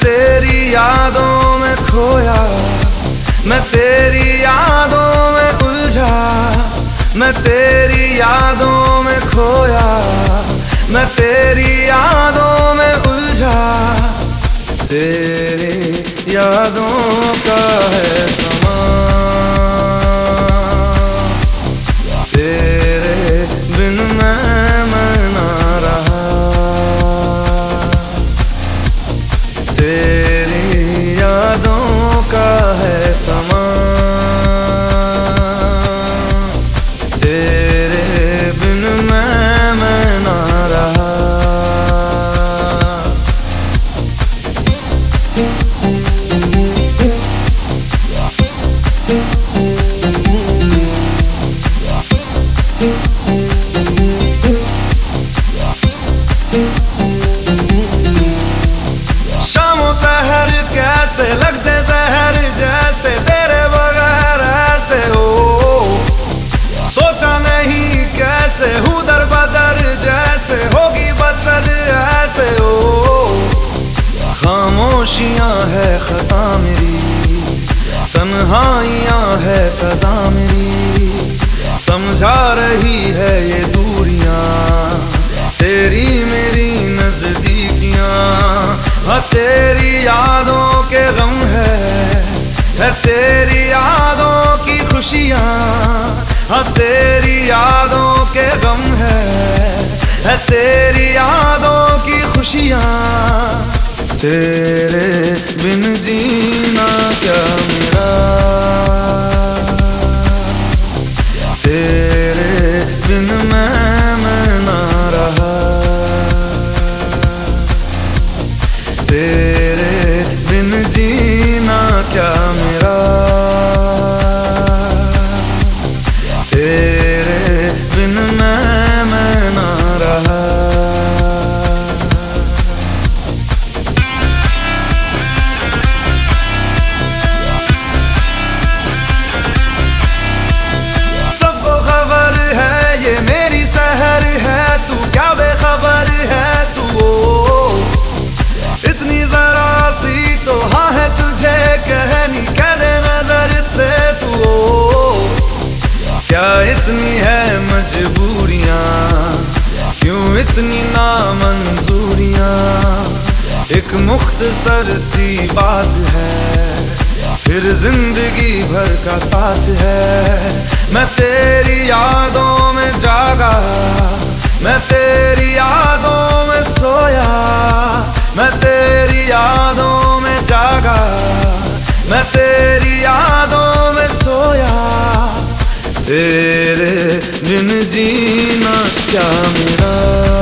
तेरी यादों में खोया, मैं तेरी यादों में उलझा, मैं तेरी यादों में खोया, मैं तेरी यादों में उलझा। तेरी यादों का है समा, तेरे बिन मैं ना रहा। तेरी यादों का है समा, तेरे बिन मैं ना रहा। शामों सहर कैसे लगते जहर, जैसे तेरे बगैर ऐसे हो। सोचा नहीं कैसे हूँ दर बदर, जैसे होगी बसर ऐसे हो। खामोशियाँ है खता मेरी, तन्हाइयाँ है सजा मेरी। समझा रही है ये दूरियां तेरी मेरी नजदीकियां। हाँ तेरी यादों के गम है तेरी यादों की खुशियां। हाँ तेरी यादों के गम है तेरी यादों की खुशियां। तेरे बिन जीना क्या मेरा, तेरे बिन मैं ना रहा। तेरे बिन जीना क्या मेरा, तेरे बिन मैं ना रहा। मेरी सहर है तू क्या बेखबर है तू, इतनी जरा सी तो हाँ है तुझे कहनी, कह दे नजर से तू। क्या इतनी है मजबूरियां, क्यों इतनी नामंजूरियां। एक मुख्तसर सी बात है, फिर जिंदगी भर का साथ है। मैं तेरी यादों में जागा, मैं तेरी यादों में सोया, मैं तेरी यादों में जागा, मैं तेरी यादों में सोया। तेरे बिन जीना क्या मेरा।